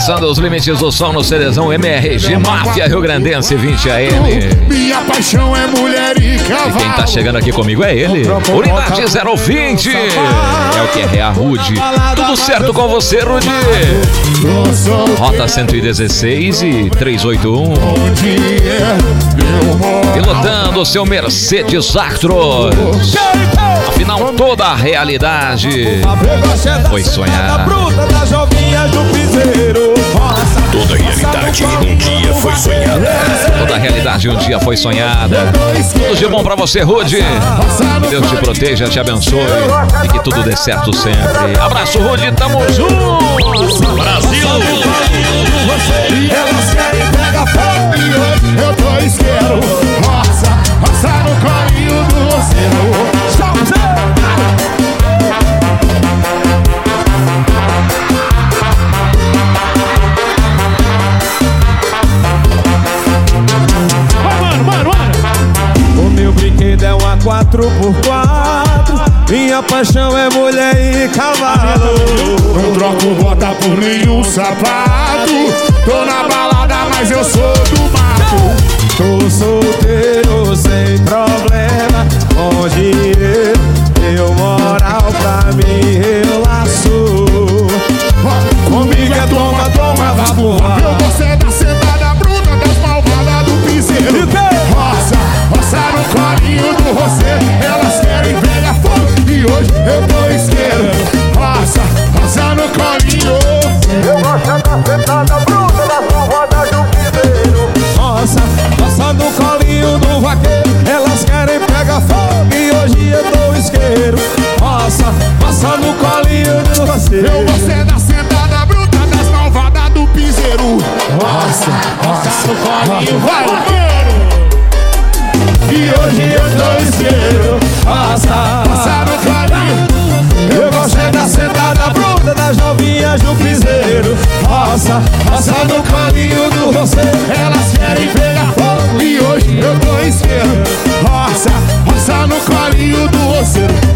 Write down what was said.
Passando os limites do som no Cerezão MRG Máfia Rio Grandense 20 AM. Minha paixão é mulher e cavalo. E quem tá chegando aqui comigo é ele, Unidade 020. É o que é a Rude. Tudo certo com você, Rude? Rota 116 e 381. Pilotando o seu Mercedes Actros. Afinal, toda a realidade foi sonhada. Toda realidade um dia foi sonhada. Toda a realidade um dia foi sonhada. Tudo de bom pra você, Rude. Que Deus te proteja, te abençoe e que tudo dê certo sempre. Abraço, Rude, tamo junto. Brasil! Elas querem pegar fogo e hoje eu tô isqueiro. Roça no colinho do oceano. O meu brinquedo é uma 4x4. Minha paixão é mulher e cavalo. Não troco bota por nenhum sapato. Tô na balada, mas eu sou do mato. Tô solteiro sem problema. Onde eu moral pra mim relaxo. Comigo é toma, toma, vá voar. Eu vou ser da sentada bruta das malvadas do piseiro. Roça no colinho do roceiro. Elas querem pegar fogo e hoje eu tô isqueiro. Roça no colinho. Eu gosto da sentada bruta das malvadas do piseiro. Roça no colinho do vaqueiro. Elas querem pegar fogo e hoje eu tô isqueiro. Roça no colinho do roceiro. Eu vou ser da sentada bruta das malvadas do piseiro. Roça no colinho, vai! E hoje eu tô isqueiro. Roça no colinho. Eu gosto é da sentada bruta das novinhas do piseiro. Roça no colinho do roceiro. Elas querem pegar fogo e hoje eu tô isqueiro. Roça no colinho do roceiro.